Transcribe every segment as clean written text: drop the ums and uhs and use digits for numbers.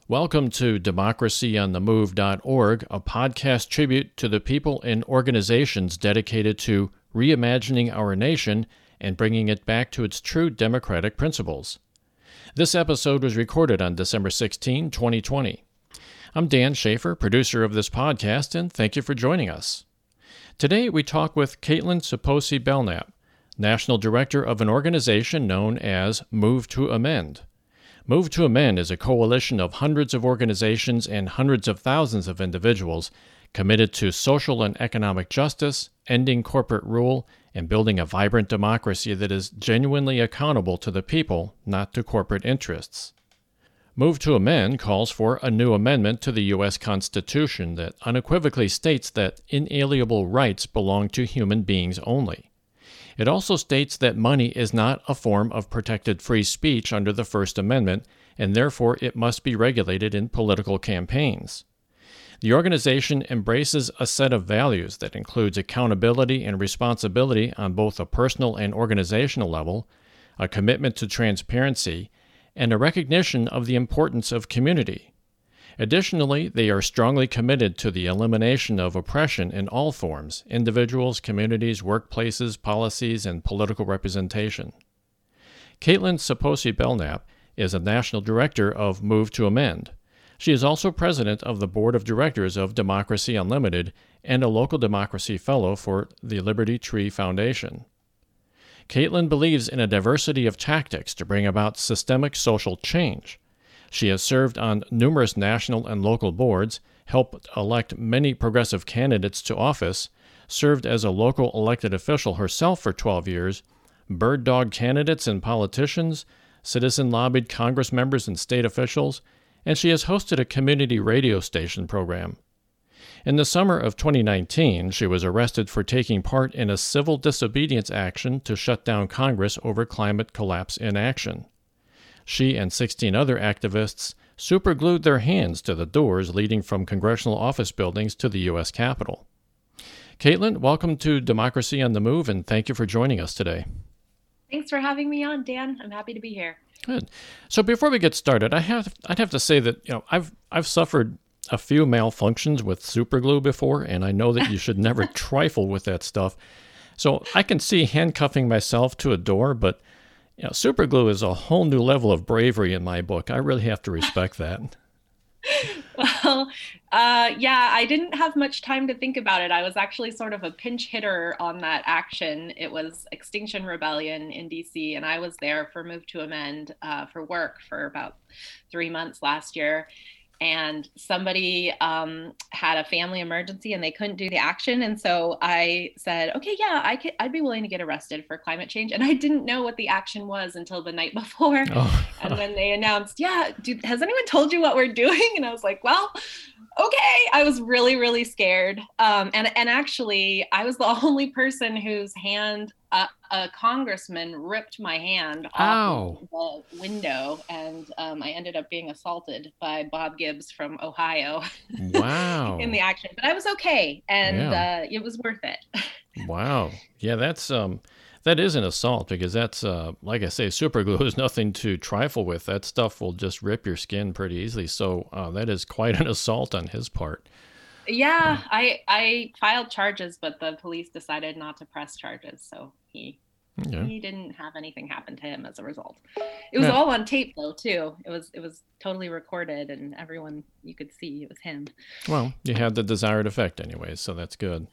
Welcome to democracyonthemove.org, a podcast tribute to the people and organizations dedicated to reimagining our nation and bringing it back to its true democratic principles. This episode was recorded on December 16, 2020. I'm Dan Schaefer, producer of this podcast, and thank you for joining us. Today we talk with Caitlin Saposi Belknap, National Director of an organization known as Move to Amend. Move to Amend is a coalition of hundreds of organizations and hundreds of thousands of individuals committed to social and economic justice, ending corporate rule, and building a vibrant democracy that is genuinely accountable to the people, not to corporate interests. Move to Amend calls for a new amendment to the U.S. Constitution that unequivocally states that inalienable rights belong to human beings only. It also states that money is not a form of protected free speech under the First Amendment, and therefore it must be regulated in political campaigns. The organization embraces a set of values that includes accountability and responsibility on both a personal and organizational level, a commitment to transparency, and a recognition of the importance of community. Additionally, they are strongly committed to the elimination of oppression in all forms: individuals, communities, workplaces, policies, and political representation. Caitlin Saposi Belknap is a national director of Move to Amend. She is also president of the board of directors of Democracy Unlimited and a local democracy fellow for the Liberty Tree Foundation. Caitlin believes in a diversity of tactics to bring about systemic social change. She has served on numerous national and local boards, helped elect many progressive candidates to office, served as a local elected official herself for 12 years, bird dog candidates and politicians, citizen lobbied Congress members and state officials, and she has hosted a community radio station program. In the summer of 2019, she was arrested for taking part in a civil disobedience action to shut down Congress over climate collapse inaction. She and 16 other activists superglued their hands to the doors leading from congressional office buildings to the U.S. Capitol. Caitlin, welcome to Democracy on the Move, and thank you for joining us today. Thanks for having me on, Dan. I'm happy to be here. Good. So before we get started, I'd have to say that I've suffered a few malfunctions with superglue before, and I know that you should never trifle with that stuff. So I can see handcuffing myself to a door, but super glue is a whole new level of bravery in my book. I really have to respect that. Well, I didn't have much time to think about it. I was actually sort of a pinch hitter on that action. It was Extinction Rebellion in DC, and I was there for Move to Amend for work for about 3 months last year. And somebody had a family emergency and they couldn't do the action. And so I said, okay, yeah, I'd be willing to get arrested for climate change. And I didn't know what the action was until the night before. Oh. And when they announced, has anyone told you what we're doing? And I was like, well, okay. I was really, really scared. And actually, I was the only person whose hand a congressman ripped my hand off the window, and I ended up being assaulted by Bob Gibbs from Ohio. Wow. In the action, but I was okay, and it was worth it. Wow. Yeah, that is an assault, because that's like I say, super glue is nothing to trifle with. That stuff will just rip your skin pretty easily. So that is quite an assault on his part. Yeah, I filed charges, but the police decided not to press charges, so he didn't have anything happen to him as a result. It was all on tape though too. It was totally recorded, and everyone, you could see it was him. Well, you had the desired effect anyways, so that's good.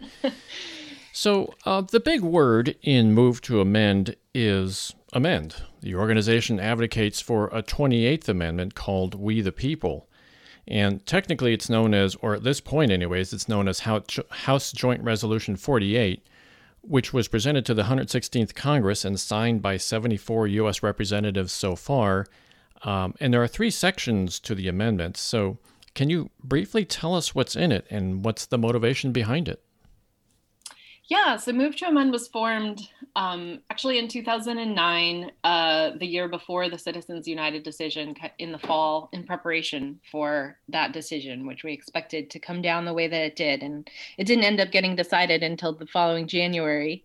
So the big word in Move to Amend is amend. The organization advocates for a 28th Amendment called We the People. And technically it's known as, or at this point anyways, it's known as House Joint Resolution 48, which was presented to the 116th Congress and signed by 74 U.S. representatives so far. And there are 3 sections to the amendment. So can you briefly tell us what's in it and what's the motivation behind it? Yeah, so Move to Amend was formed actually in 2009, the year before the Citizens United decision in the fall, in preparation for that decision, which we expected to come down the way that it did. And it didn't end up getting decided until the following January.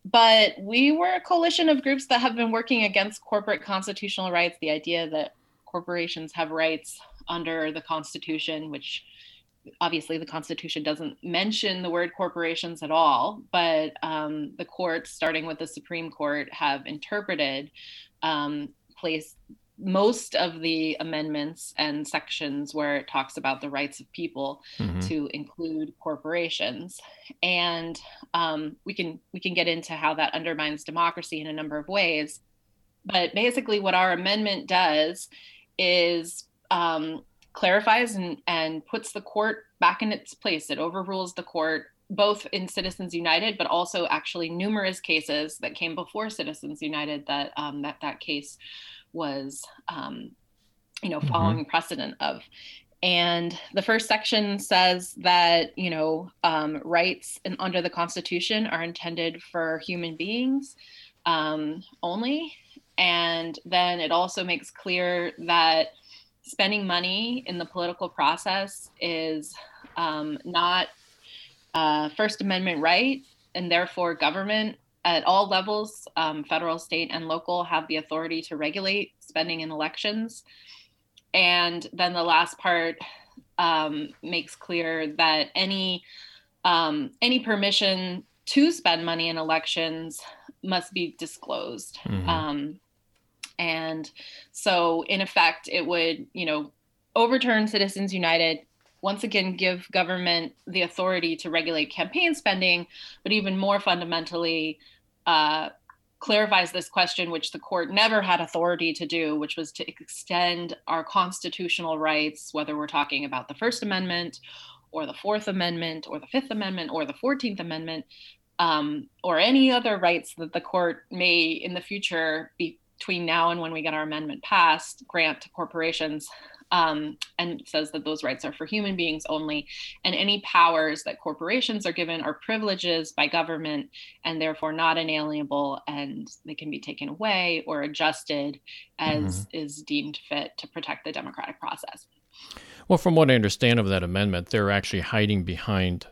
But we were a coalition of groups that have been working against corporate constitutional rights, the idea that corporations have rights under the Constitution, which obviously the Constitution doesn't mention the word corporations at all, but the courts, starting with the Supreme Court, have interpreted, place most of the amendments and sections where it talks about the rights of people to include corporations. And we can get into how that undermines democracy in a number of ways. But basically what our amendment does is clarifies and puts the court back in its place. It overrules the court, both in Citizens United, but also actually numerous cases that came before Citizens United that that case was, following precedent of. And the first section says that, rights under the Constitution are intended for human beings only. And then it also makes clear that spending money in the political process is not a First Amendment right, and therefore government at all levels, federal, state, and local, have the authority to regulate spending in elections. And then the last part makes clear that any permission to spend money in elections must be disclosed. And so in effect, it would, overturn Citizens United, once again, give government the authority to regulate campaign spending, but even more fundamentally, clarifies this question, which the court never had authority to do, which was to extend our constitutional rights, whether we're talking about the First Amendment or the Fourth Amendment or the Fifth Amendment or the 14th Amendment, or any other rights that the court may in the future, between now and when we get our amendment passed, grant to corporations, and says that those rights are for human beings only, and any powers that corporations are given are privileges by government and therefore not inalienable, and they can be taken away or adjusted as is deemed fit to protect the democratic process. Well, from what I understand of that amendment, they're actually hiding behind,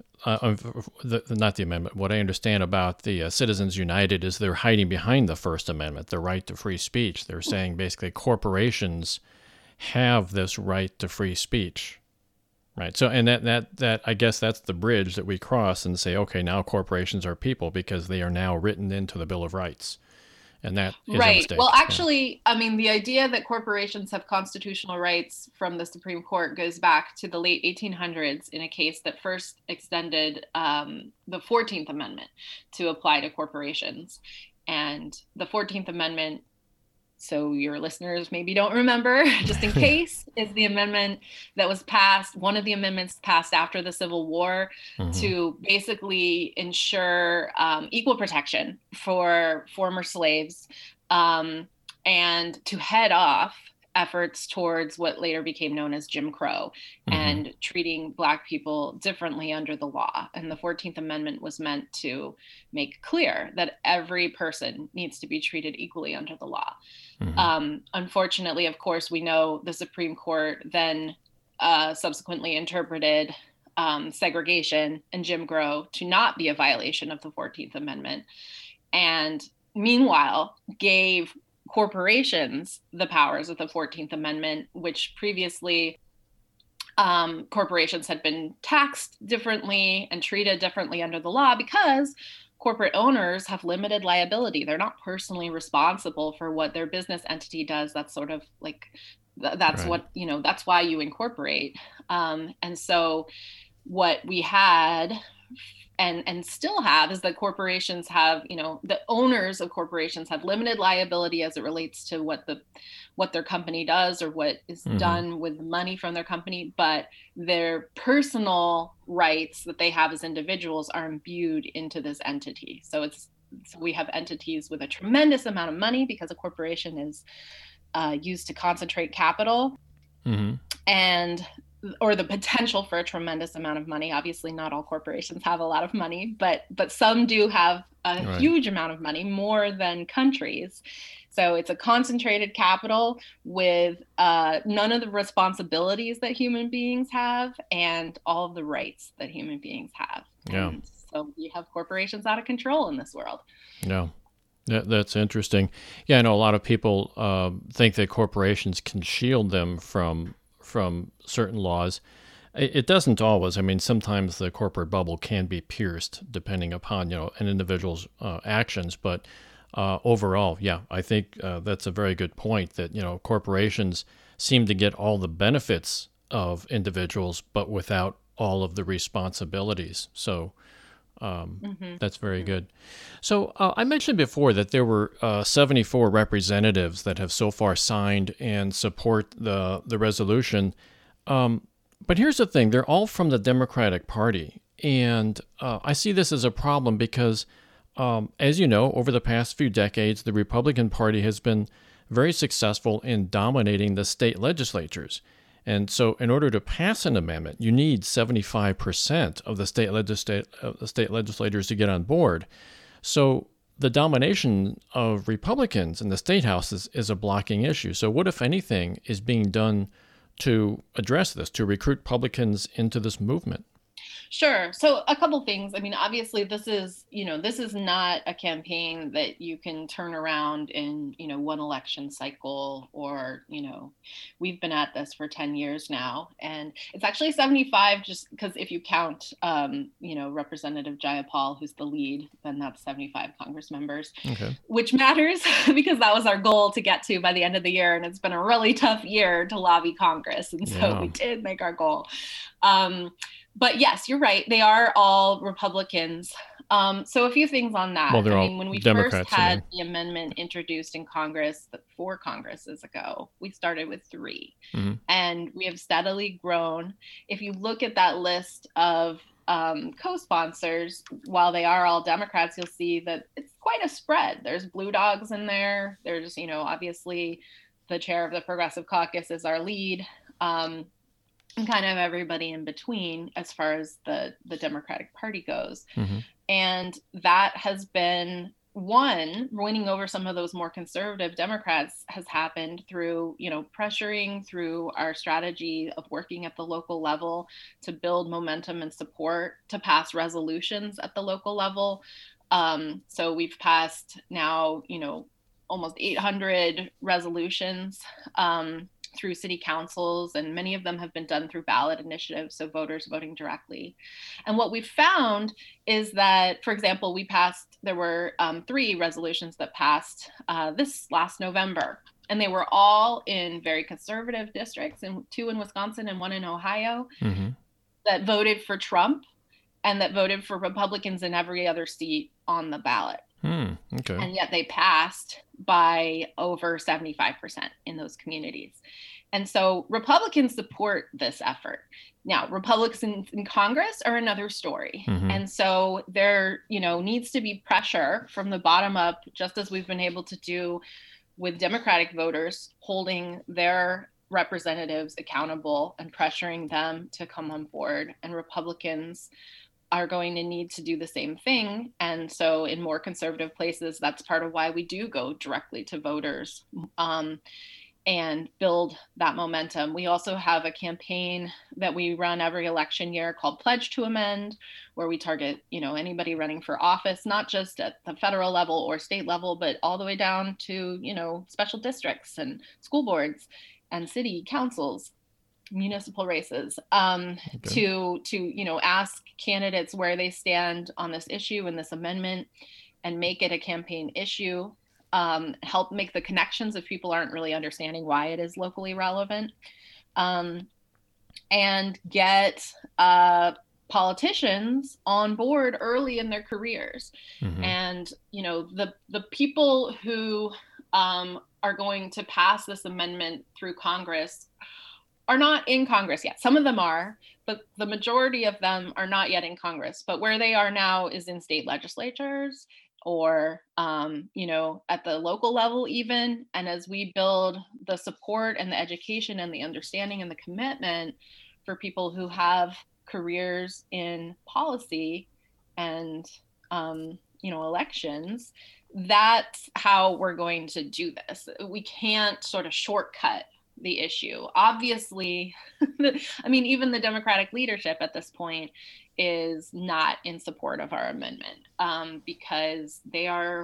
not the amendment. What I understand about the Citizens United is they're hiding behind the First Amendment, the right to free speech. They're saying basically corporations have this right to free speech, right? So, and that I guess that's the bridge that we cross and say, okay, now corporations are people because they are now written into the Bill of Rights, and that is a mistake. Well, actually, I mean, the idea that corporations have constitutional rights from the Supreme Court goes back to the late 1800s in a case that first extended the 14th Amendment to apply to corporations, and the 14th Amendment, so your listeners maybe don't remember, just in case, is the amendment that was passed, one of the amendments passed after the Civil War to basically ensure equal protection for former slaves, and to head off efforts towards what later became known as Jim Crow and treating Black people differently under the law. And the 14th Amendment was meant to make clear that every person needs to be treated equally under the law. Unfortunately, of course, we know the Supreme Court then subsequently interpreted segregation and Jim Crow to not be a violation of the 14th Amendment, and meanwhile gave corporations the powers of the 14th Amendment, which previously corporations had been taxed differently and treated differently under the law because corporate owners have limited liability. They're not personally responsible for what their business entity does. That's sort of like, that's right. That's why you incorporate. And so what we had and still have is that corporations have, the owners of corporations have limited liability as it relates to what their company does or what is done with money from their company, but their personal rights that they have as individuals are imbued into this entity. So we have entities with a tremendous amount of money because a corporation is used to concentrate capital or the potential for a tremendous amount of money. Obviously, not all corporations have a lot of money, but some do have a huge amount of money, more than countries. So it's a concentrated capital with none of the responsibilities that human beings have and all of the rights that human beings have. Yeah. And so we have corporations out of control in this world. No, That's interesting. Yeah, I know a lot of people think that corporations can shield them from certain laws. It doesn't always. I mean, sometimes the corporate bubble can be pierced depending upon an individual's actions. But overall, yeah, I think that's a very good point. That corporations seem to get all the benefits of individuals, but without all of the responsibilities. So that's very good. So I mentioned before that there were 74 representatives that have so far signed and support the resolution. But here's the thing: they're all from the Democratic Party, and I see this as a problem because, as you know, over the past few decades, the Republican Party has been very successful in dominating the state legislatures. And so in order to pass an amendment, you need 75% of the state legislators to get on board. So the domination of Republicans in the state house is a blocking issue. So what, if anything, is being done to address this, to recruit Republicans into this movement? Sure. So a couple things. I mean, obviously, this is not a campaign that you can turn around in, one election cycle, or, we've been at this for 10 years now. And it's actually 75, just because if you count, Representative Jayapal, who's the lead, then that's 75 Congress members, okay, which matters because that was our goal to get to by the end of the year. And it's been a really tough year to lobby Congress. And so we did make our goal. But yes, you're right. They are all Republicans. So a few things on that. Well, they're all when we Democrats, first had the amendment introduced in Congress 4 Congresses ago, we started with 3. Mm-hmm. And we have steadily grown. If you look at that list of co-sponsors, while they are all Democrats, you'll see that it's quite a spread. There's blue dogs in there. There's, obviously the chair of the Progressive Caucus is our lead. And kind of everybody in between as far as the Democratic Party goes. Mm-hmm. And that has been winning over some of those more conservative Democrats has happened through, pressuring through our strategy of working at the local level to build momentum and support to pass resolutions at the local level. So we've passed now, almost 800 resolutions through city councils, and many of them have been done through ballot initiatives, so voters voting directly. And what we've found is that, for example, there were 3 resolutions that passed this last November, and they were all in very conservative districts, and 2 in Wisconsin and 1 in Ohio, mm-hmm. that voted for Trump and that voted for Republicans in every other seat on the ballot. Okay. And yet they passed by over 75% in those communities. And so Republicans support this effort. Now, Republicans in Congress are another story. Mm-hmm. And so there, needs to be pressure from the bottom up, just as we've been able to do with Democratic voters, holding their representatives accountable and pressuring them to come on board. And Republicans are going to need to do the same thing. And so in more conservative places, that's part of why we do go directly to voters and build that momentum. We also have a campaign that we run every election year called Pledge to Amend, where we target, anybody running for office, not just at the federal level or state level, but all the way down to, special districts and school boards and city councils, municipal races, to ask candidates where they stand on this issue and this amendment, and make it a campaign issue. Help make the connections if people aren't really understanding why it is locally relevant, and get politicians on board early in their careers. Mm-hmm. And the people who are going to pass this amendment through Congress are not in Congress yet. Some of them are, but the majority of them are not yet in Congress. But where they are now is in state legislatures, or at the local level even. And as we build the support and the education and the understanding and the commitment for people who have careers in policy and elections, that's how we're going to do this. We can't sort of shortcut the issue. Obviously, even the Democratic leadership at this point is not in support of our amendment, because they are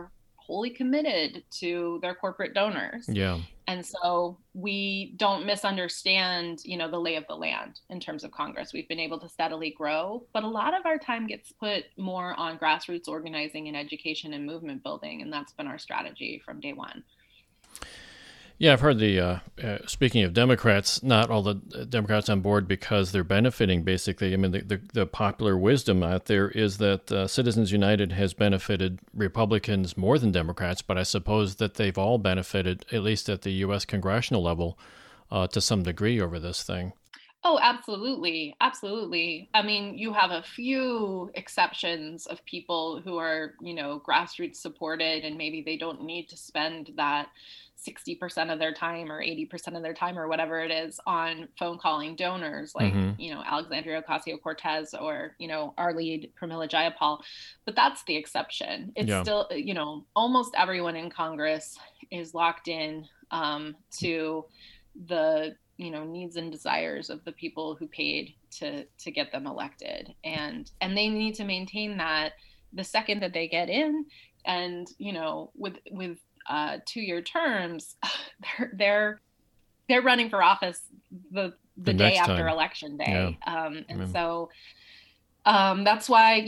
wholly committed to their corporate donors. Yeah. And so we don't misunderstand, the lay of the land in terms of Congress. We've been able to steadily grow, but a lot of our time gets put more on grassroots organizing and education and movement building. And that's been our strategy from day one. Yeah, I've heard speaking of Democrats, not all the Democrats on board because they're benefiting, basically. I mean, the popular wisdom out there is that Citizens United has benefited Republicans more than Democrats, but I suppose that they've all benefited, at least at the U.S. congressional level, to some degree over this thing. Oh, absolutely. Absolutely. I mean, you have a few exceptions of people who are, grassroots supported, and maybe they don't need to spend that 60% of their time or 80% of their time or whatever it is on phone calling donors like, Alexandria Ocasio-Cortez or, our lead Pramila Jayapal. But that's the exception. It's still, almost everyone in Congress is locked in to the needs and desires of the people who paid to get them elected, and they need to maintain that the second that they get in. And with 2-year terms, they're running for office the day after time. Election day. And so that's why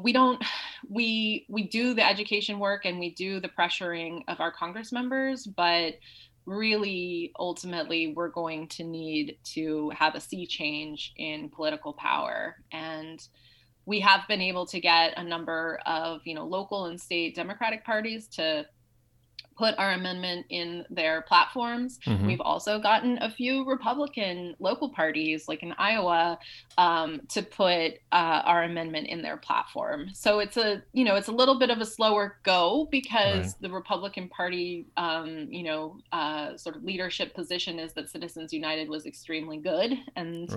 we do the education work and we do the pressuring of our Congress members, but really, ultimately, we're going to need to have a sea change in political power. And we have been able to get a number of, local and state Democratic parties to put our amendment in their platforms. Mm-hmm. We've also gotten a few Republican local parties, like in Iowa, to put our amendment in their platform. So it's a little bit of a slower go because the Republican Party, sort of leadership position is that Citizens United was extremely good, and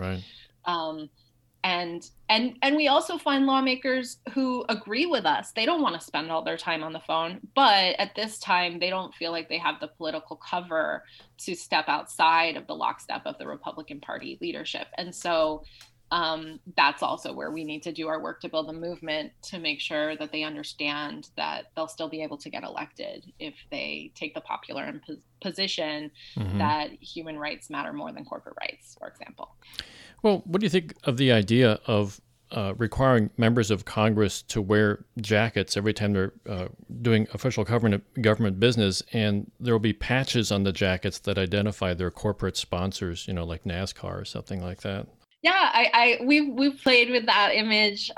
And we also find lawmakers who agree with us. They don't want to spend all their time on the phone, but at this time, they don't feel like they have the political cover to step outside of the lockstep of the Republican Party leadership. And so that's also where we need to do our work to build a movement to make sure that they understand that they'll still be able to get elected if they take the popular position that human rights matter more than corporate rights, for example. Well, what do you think of the idea of requiring members of Congress to wear jackets every time they're doing official government business, and there will be patches on the jackets that identify their corporate sponsors, like NASCAR or something like that? Yeah, we've played with that image,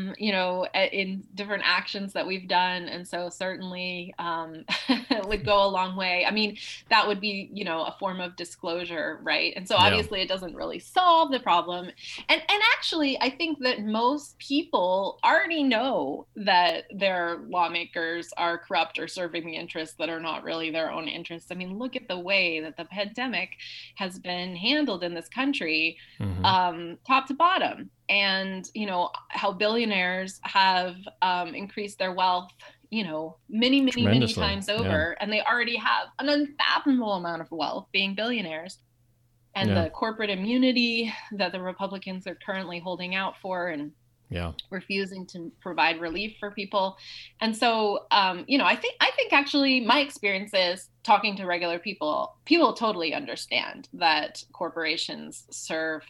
in different actions that we've done, and so certainly it would go a long way. I mean, that would be, a form of disclosure, right? And so obviously it doesn't really solve the problem. And actually, I think that most people already know that their lawmakers are corrupt or serving the interests that are not really their own interests. I mean, look at the way that the pandemic has been handled in this country. Top to bottom, and how billionaires have increased their wealth, many times over, and they already have an unfathomable amount of wealth being billionaires. And the corporate immunity that the Republicans are currently holding out for and refusing to provide relief for people. And so, I think actually my experience is talking to regular people totally understand that corporations serve,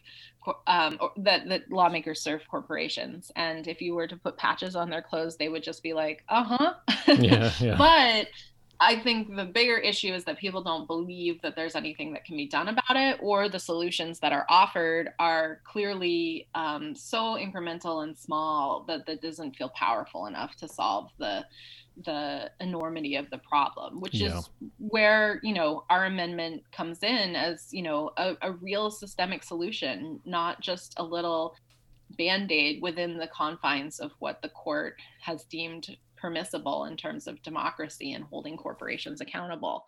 that lawmakers serve corporations. And if you were to put patches on their clothes, they would just be like, But I think the bigger issue is that people don't believe that there's anything that can be done about it, or the solutions that are offered are clearly so incremental and small that doesn't feel powerful enough to solve the enormity of the problem, which is where, our amendment comes in as, a real systemic solution, not just a little Band-Aid within the confines of what the court has deemed permissible in terms of democracy and holding corporations accountable.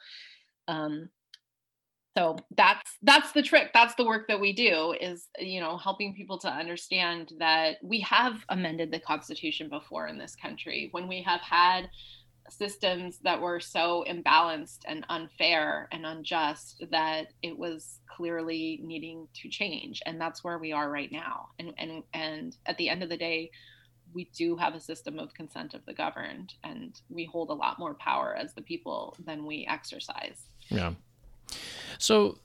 So that's the trick. That's the work that we do, is, helping people to understand that we have amended the Constitution before in this country when we have had systems that were so imbalanced and unfair and unjust that it was clearly needing to change. And that's where we are right now. And at the end of the day, we do have a system of consent of the governed, and we hold a lot more power as the people than we exercise. Yeah. So,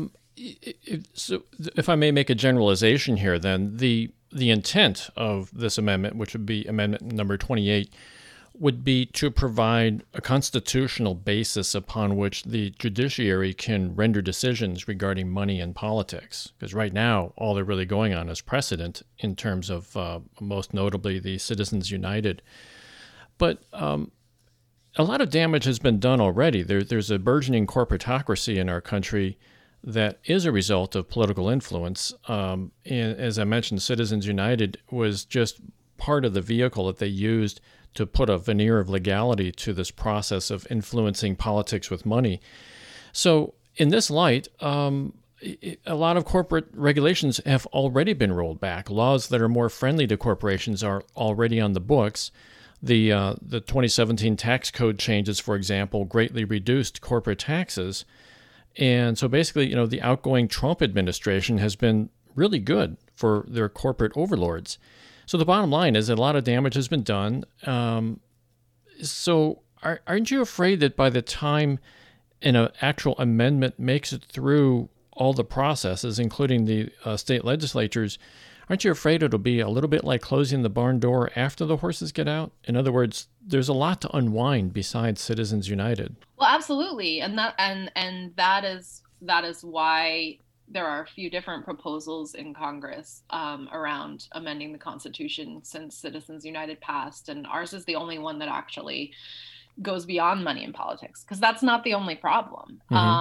if I may make a generalization here, then the intent of this amendment, which would be Amendment number 28, would be to provide a constitutional basis upon which the judiciary can render decisions regarding money and politics. Because right now, all they're really going on is precedent in terms of, most notably, the Citizens United. But a lot of damage has been done already. There's a burgeoning corporatocracy in our country that is a result of political influence. And as I mentioned, Citizens United was just part of the vehicle that they used to put a veneer of legality to this process of influencing politics with money. So in this light, a lot of corporate regulations have already been rolled back. Laws that are more friendly to corporations are already on the books. The 2017 tax code changes, for example, greatly reduced corporate taxes. And so basically, the outgoing Trump administration has been really good for their corporate overlords. So the bottom line is that a lot of damage has been done. So aren't you afraid that by the time an actual amendment makes it through all the processes, including the state legislatures, aren't you afraid it'll be a little bit like closing the barn door after the horses get out? In other words, there's a lot to unwind besides Citizens United. Well, absolutely, and that is why there are a few different proposals in Congress around amending the Constitution since Citizens United passed, and ours is the only one that actually goes beyond money in politics, because that's not the only problem.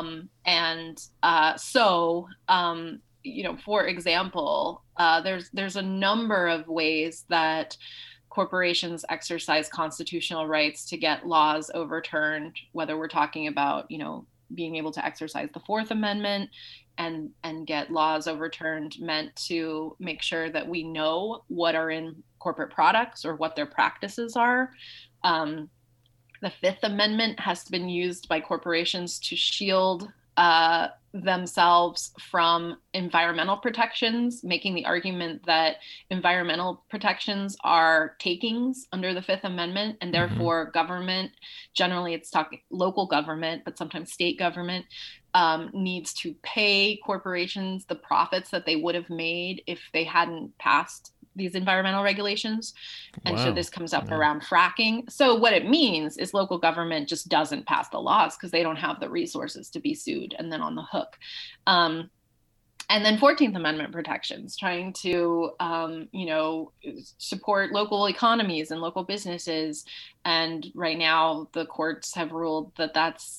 For example, there's a number of ways that corporations exercise constitutional rights to get laws overturned, whether we're talking about, being able to exercise the Fourth Amendment and get laws overturned meant to make sure that we know what are in corporate products or what their practices are. The Fifth Amendment has been used by corporations to shield themselves from environmental protections, making the argument that environmental protections are takings under the Fifth Amendment, and therefore government, generally it's talking local government, but sometimes state government, needs to pay corporations the profits that they would have made if they hadn't passed these environmental regulations. And so this comes up around fracking. So what it means is local government just doesn't pass the laws because they don't have the resources to be sued and then on the hook. And then 14th Amendment protections, trying to, support local economies and local businesses. And right now, the courts have ruled that that's,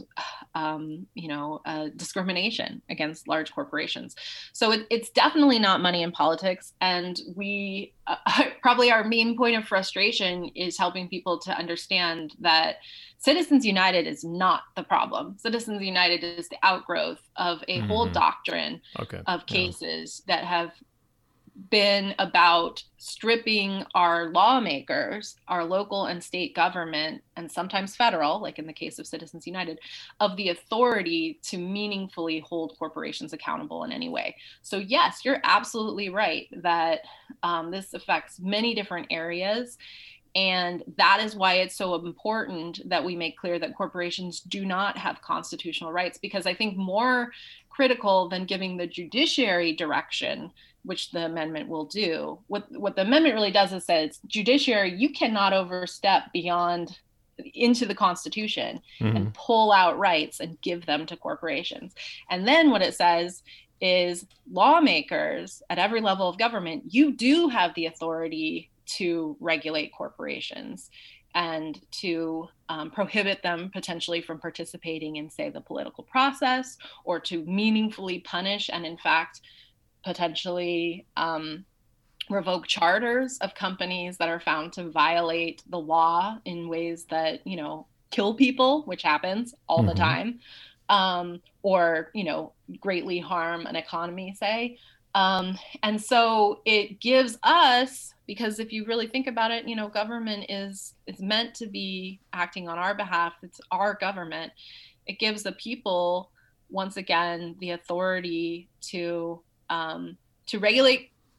discrimination against large corporations. So it's definitely not money in politics. And we probably our main point of frustration is helping people to understand that Citizens United is not the problem. Citizens United is the outgrowth of a whole doctrine of cases that have been about stripping our lawmakers, our local and state government, and sometimes federal, like in the case of Citizens United, of the authority to meaningfully hold corporations accountable in any way. So yes, you're absolutely right that this affects many different areas. And that is why it's so important that we make clear that corporations do not have constitutional rights, because I think more critical than giving the judiciary direction, which the amendment will do, what the amendment really does is says, judiciary, you cannot overstep beyond into the Constitution and pull out rights and give them to corporations. And then what it says is lawmakers at every level of government, you do have the authority to regulate corporations and to prohibit them potentially from participating in, say, the political process, or to meaningfully punish and, in fact, potentially revoke charters of companies that are found to violate the law in ways that, kill people, which happens all the time, or, greatly harm an economy, say. And so it gives us, because if you really think about it, government is meant to be acting on our behalf. It's our government. It gives the people, once again, the authority to regulate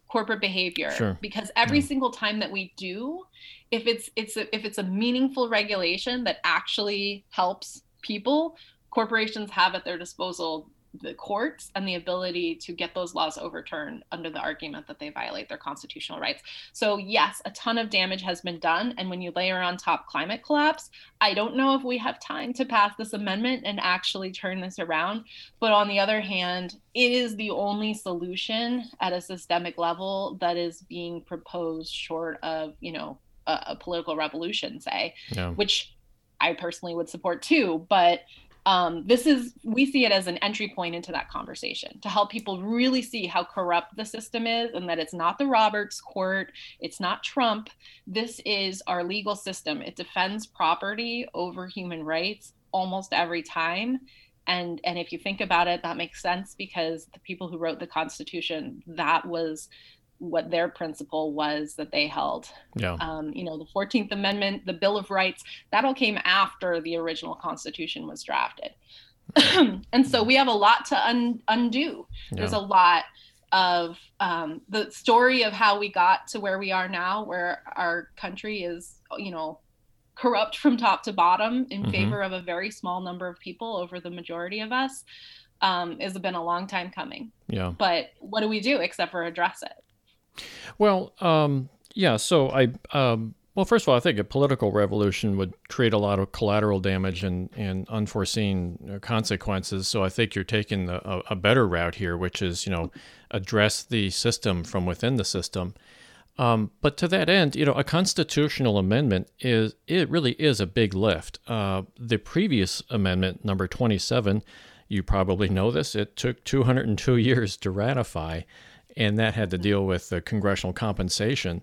corporate behavior. Sure. Because every single time that we do, if it's a meaningful regulation that actually helps people, corporations have at their disposal the courts and the ability to get those laws overturned under the argument that they violate their constitutional rights. So yes, a ton of damage has been done. And when you layer on top climate collapse, I don't know if we have time to pass this amendment and actually turn this around. But on the other hand, it is the only solution at a systemic level that is being proposed short of, a political revolution, say, which I personally would support too. But we see it as an entry point into that conversation to help people really see how corrupt the system is, and that it's not the Roberts Court, it's not Trump. This is our legal system. It defends property over human rights almost every time. And if you think about it, that makes sense, because the people who wrote the Constitution, that was what their principle was that they held. Yeah. The 14th Amendment, the Bill of Rights, that all came after the original Constitution was drafted. And so we have a lot to undo. Yeah. There's a lot of the story of how we got to where we are now, where our country is, corrupt from top to bottom in favor of a very small number of people over the majority of us, has been a long time coming. Yeah. But what do we do except for address it? Well, so well, first of all, I think a political revolution would create a lot of collateral damage and unforeseen consequences. So I think you're taking a better route here, which is, address the system from within the system. But to that end, a constitutional amendment really is a big lift. The previous amendment, number 27, you probably know this, it took 202 years to ratify, and that had to deal with the congressional compensation.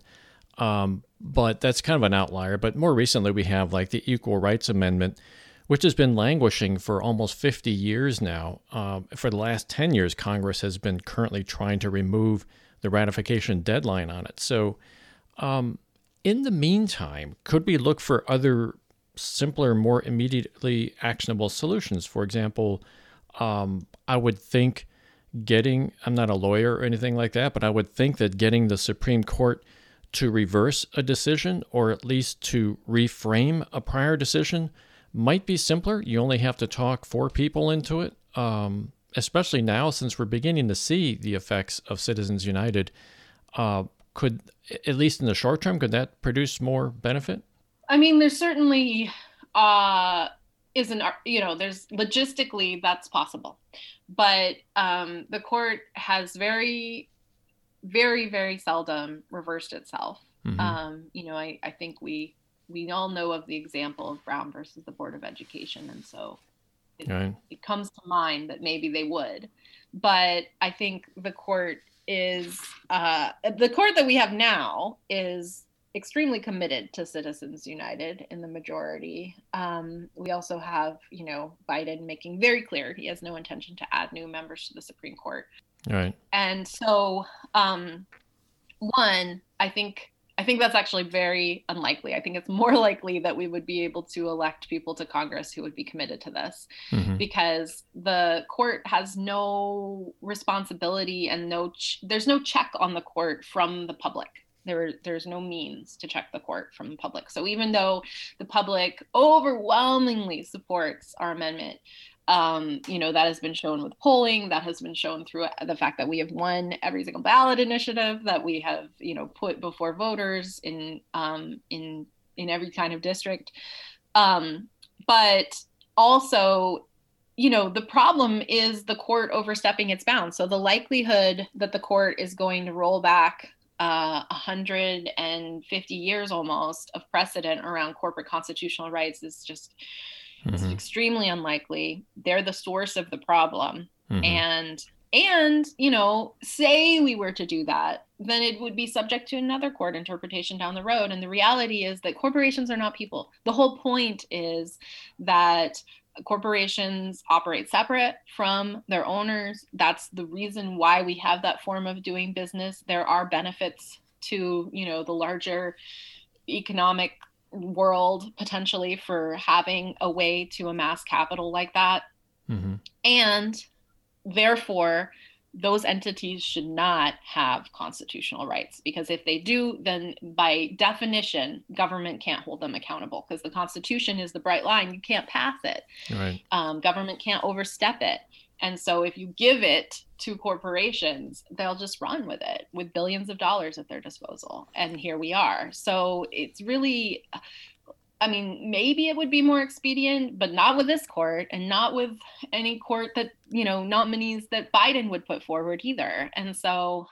But that's kind of an outlier. But more recently, we have like the Equal Rights Amendment, which has been languishing for almost 50 years now. For the last 10 years, Congress has been currently trying to remove the ratification deadline on it. So in the meantime, could we look for other simpler, more immediately actionable solutions? For example, I would think I'm not a lawyer or anything like that, but I would think that getting the Supreme Court to reverse a decision, or at least to reframe a prior decision, might be simpler. You only have to talk 4 people into it, especially now since we're beginning to see the effects of Citizens United. Could, at least in the short term, could that produce more benefit? I mean, there's certainly there's logistically that's possible. But the court has very, very, very seldom reversed itself. I think we all know of the example of Brown versus the Board of Education. And so it comes to mind that maybe they would. But I think the court that we have now is extremely committed to Citizens United in the majority. We also have, Biden making very clear he has no intention to add new members to the Supreme Court. Right. And so, I think that's actually very unlikely. I think it's more likely that we would be able to elect people to Congress who would be committed to this, because the court has no responsibility and there's no check on the court from the public. There's no means to check the court from the public. So even though the public overwhelmingly supports our amendment, that has been shown with polling, that has been shown through the fact that we have won every single ballot initiative that we have, put before voters in every kind of district. But also, the problem is the court overstepping its bounds. So the likelihood that the court is going to roll back 150 years almost of precedent around corporate constitutional rights is just it's extremely unlikely. They're the source of the problem. And say we were to do that, then it would be subject to another court interpretation down the road. And the reality is that corporations are not people. The whole point is that corporations operate separate from their owners. That's the reason why we have that form of doing business. There are benefits to, the larger economic world potentially for having a way to amass capital like that. And therefore, those entities should not have constitutional rights, because if they do, then by definition, government can't hold them accountable, because the Constitution is the bright line. You can't pass it. Right. Government can't overstep it. And so if you give it to corporations, they'll just run with it with billions of dollars at their disposal. And here we are. So it's really, I mean, maybe it would be more expedient, but not with this court, and not with any court that, nominees that Biden would put forward either. And so,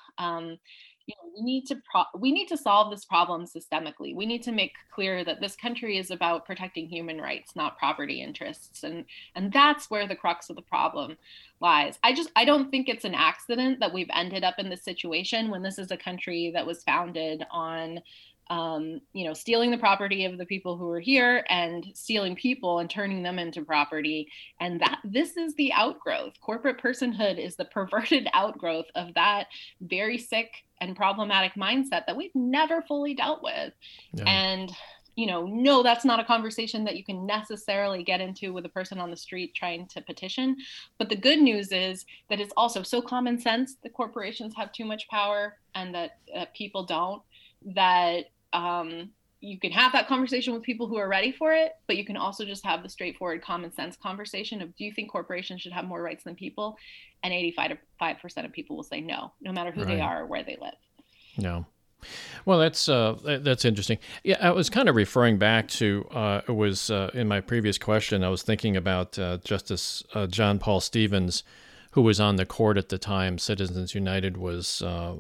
we need to solve this problem systemically. We need to make clear that this country is about protecting human rights, not property interests. And that's where the crux of the problem lies. I don't think it's an accident that we've ended up in this situation, when this is a country that was founded on stealing the property of the people who were here, and stealing people and turning them into property. And that this is the outgrowth. Corporate personhood is the perverted outgrowth of that very sick and problematic mindset that we've never fully dealt with. Yeah. And, no, that's not a conversation that you can necessarily get into with a person on the street trying to petition. But the good news is that it's also so common sense that corporations have too much power and that people don't, that you can have that conversation with people who are ready for it, but you can also just have the straightforward common sense conversation of, do you think corporations should have more rights than people? And 85% of people will say no matter who they are or where they live. No. Well, that's interesting. Yeah, I was kind of referring back to, it was in my previous question, I was thinking about Justice John Paul Stevens, who was on the court at the time Citizens United was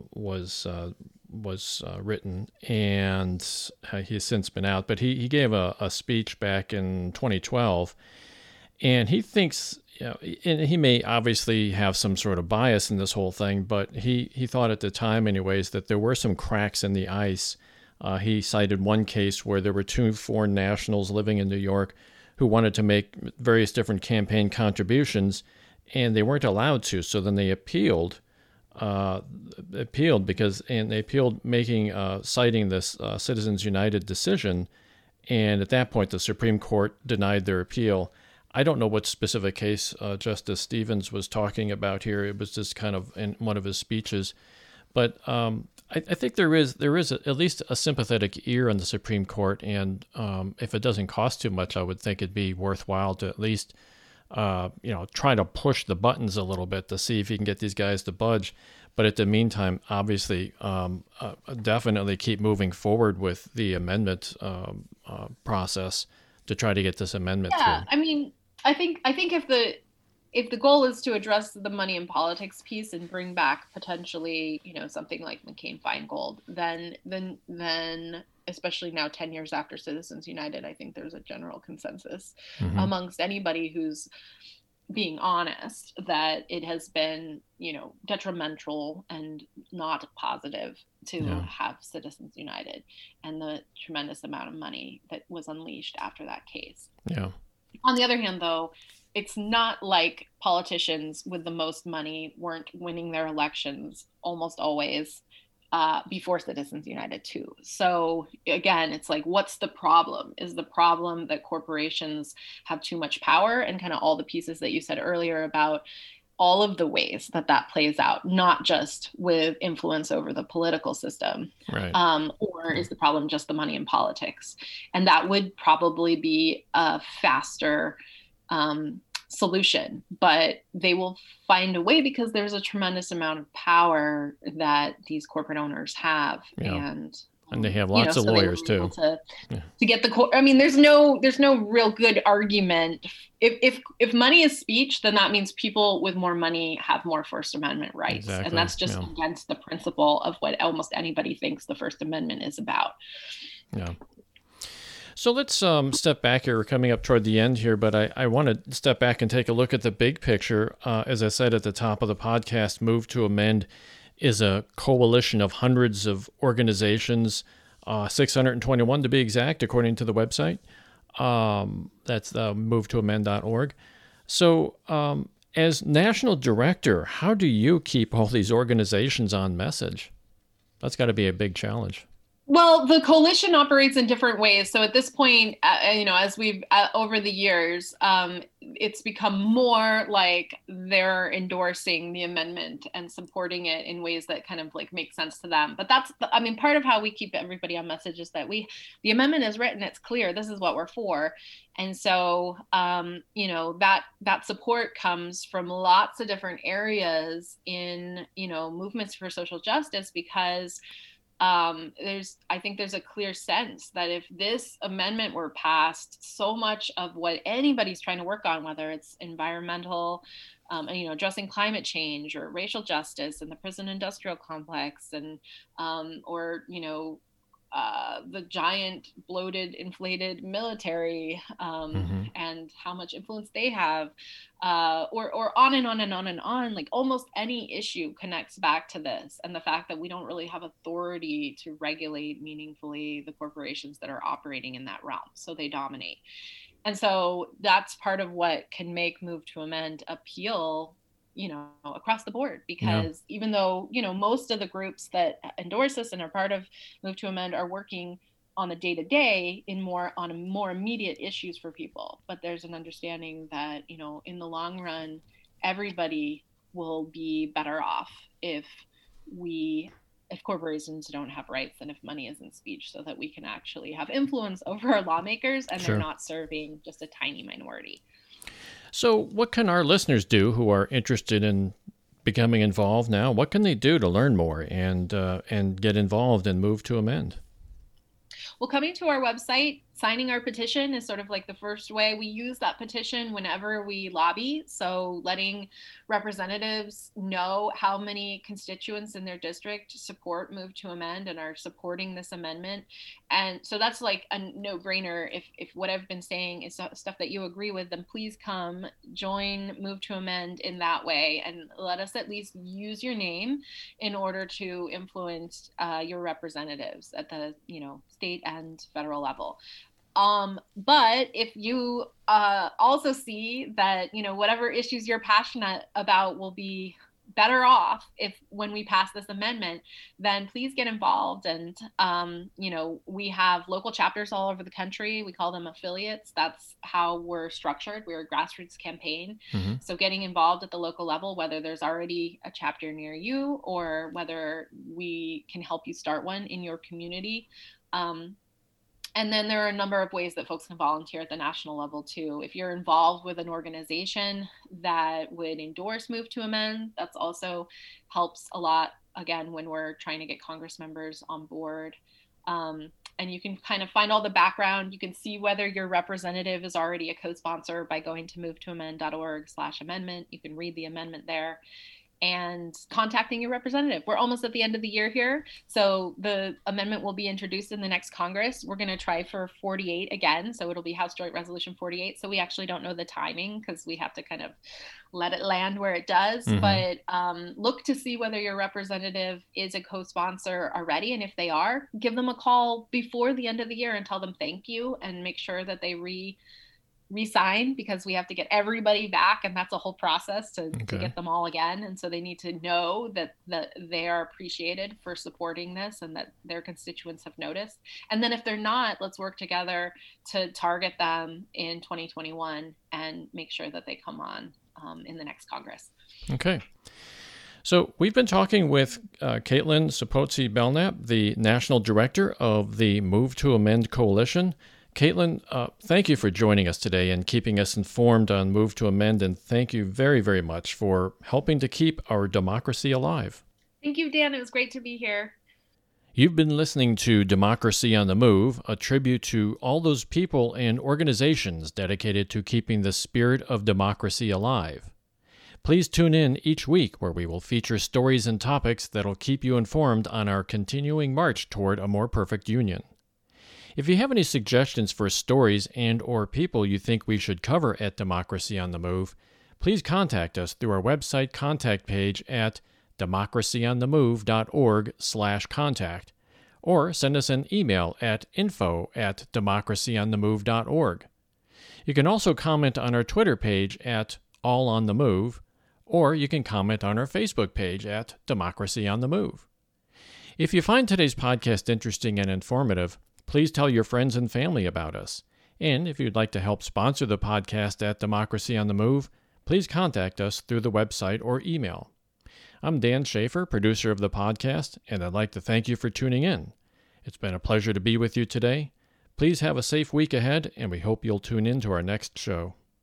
written, and he's since been out. But he gave a speech back in 2012, and he thinks, and he may obviously have some sort of bias in this whole thing, but he thought at the time anyways that there were some cracks in the ice. He cited one case where there were 2 foreign nationals living in New York who wanted to make various different campaign contributions, and they weren't allowed to. So then they appealed making citing this Citizens United decision, and at that point the Supreme Court denied their appeal. I don't know what specific case Justice Stevens was talking about here. It was just kind of in one of his speeches, but I think there is at least a sympathetic ear in the Supreme Court, and if it doesn't cost too much, I would think it'd be worthwhile to at least try to push the buttons a little bit to see if you can get these guys to budge. But at the meantime, obviously, definitely keep moving forward with the amendment process to try to get this amendment through. I mean, I think if the goal is to address the money in politics piece and bring back potentially, something like McCain-Feingold, then especially now 10 years after Citizens United, I think there's a general consensus amongst anybody who's being honest that it has been, detrimental and not positive to have Citizens United, and the tremendous amount of money that was unleashed after that case. Yeah. On the other hand, though, it's not like politicians with the most money weren't winning their elections almost always before Citizens United too. So again, it's like, what's the problem? Is the problem that corporations have too much power, and kind of all the pieces that you said earlier about all of the ways that plays out, not just with influence over the political system, right? Or is the problem just the money in politics? And that would probably be a faster solution, but they will find a way, because there's a tremendous amount of power that these corporate owners have, and they have lots of lawyers too. To get the court, I mean, there's no real good argument. If money is speech, then that means people with more money have more First Amendment rights, exactly. And that's just against the principle of what almost anybody thinks the First Amendment is about. Yeah. So let's step back here. We're coming up toward the end here, but I want to step back and take a look at the big picture. As I said at the top of the podcast, Move to Amend is a coalition of hundreds of organizations, 621 to be exact, according to the website. That's movetoamend.org. So as national director, how do you keep all these organizations on message? That's got to be a big challenge. Well, the coalition operates in different ways. So at this point, as we've over the years, it's become more like they're endorsing the amendment and supporting it in ways that kind of like make sense to them. But part of how we keep everybody on message is that the amendment is written, it's clear, this is what we're for. And so, that support comes from lots of different areas in, movements for social justice, because I think there's a clear sense that if this amendment were passed, so much of what anybody's trying to work on, whether it's environmental, addressing climate change or racial justice and the prison industrial complex, and the giant, bloated, inflated military, and how much influence they have, or on and on and on and on. Like almost any issue connects back to this, and the fact that we don't really have authority to regulate meaningfully the corporations that are operating in that realm, so they dominate. And so that's part of what can make Move to Amend appeal across the board, because even though, most of the groups that endorse this and are part of Move to Amend are working on a day-to-day on more immediate issues for people. But there's an understanding that, in the long run, everybody will be better off if corporations don't have rights and if money isn't speech, so that we can actually have influence over our lawmakers and They're not serving just a tiny minority. So what can our listeners do who are interested in becoming involved now? What can they do to learn more and get involved and Move to Amend? Well, coming to our website, signing our petition is sort of like the first way. We use that petition whenever we lobby. So letting representatives know how many constituents in their district support Move to Amend and are supporting this amendment. And so that's like a no-brainer. If what I've been saying is stuff that you agree with, then please come join Move to Amend in that way, and let us at least use your name in order to influence your representatives at the state and federal level. But if you also see that, whatever issues you're passionate about will be better off when we pass this amendment, then please get involved. And, we have local chapters all over the country. We call them affiliates. That's how we're structured. We're a grassroots campaign. Mm-hmm. So getting involved at the local level, whether there's already a chapter near you or whether we can help you start one in your community. And then there are a number of ways that folks can volunteer at the national level too. If you're involved with an organization that would endorse Move to Amend, that's also helps a lot, again, when we're trying to get Congress members on board. And you can kind of find all the background. You can see whether your representative is already a co-sponsor by going to movetoamend.org/amendment. You can read the amendment there. And contacting your representative. We're almost at the end of the year here, so the amendment will be introduced in the next Congress. We're going to try for 48 again, so it'll be House Joint Resolution 48. So we actually don't know the timing because we have to kind of let it land where it does. Mm-hmm. But look to see whether your representative is a co-sponsor already, and if they are, give them a call before the end of the year and tell them thank you, and make sure that they resign, because we have to get everybody back, and that's a whole process to get them all again. And so they need to know that they are appreciated for supporting this and that their constituents have noticed. And then if they're not, let's work together to target them in 2021 and make sure that they come on in the next Congress. Okay. So we've been talking with Caitlin Sopotsi-Belknap, the National Director of the Move to Amend Coalition. Caitlin, thank you for joining us today and keeping us informed on Move to Amend, and thank you very, very much for helping to keep our democracy alive. Thank you, Dan. It was great to be here. You've been listening to Democracy on the Move, a tribute to all those people and organizations dedicated to keeping the spirit of democracy alive. Please tune in each week where we will feature stories and topics that'll keep you informed on our continuing march toward a more perfect union. If you have any suggestions for stories and/or people you think we should cover at Democracy on the Move, please contact us through our website contact page at democracyonthemove.org/contact, or send us an email at info@democracyonthemove.org. You can also comment on our Twitter page at All on the Move, or you can comment on our Facebook page at Democracy on the Move. If you find today's podcast interesting and informative, please tell your friends and family about us. And if you'd like to help sponsor the podcast at Democracy on the Move, please contact us through the website or email. I'm Dan Schaefer, producer of the podcast, and I'd like to thank you for tuning in. It's been a pleasure to be with you today. Please have a safe week ahead, and we hope you'll tune in to our next show.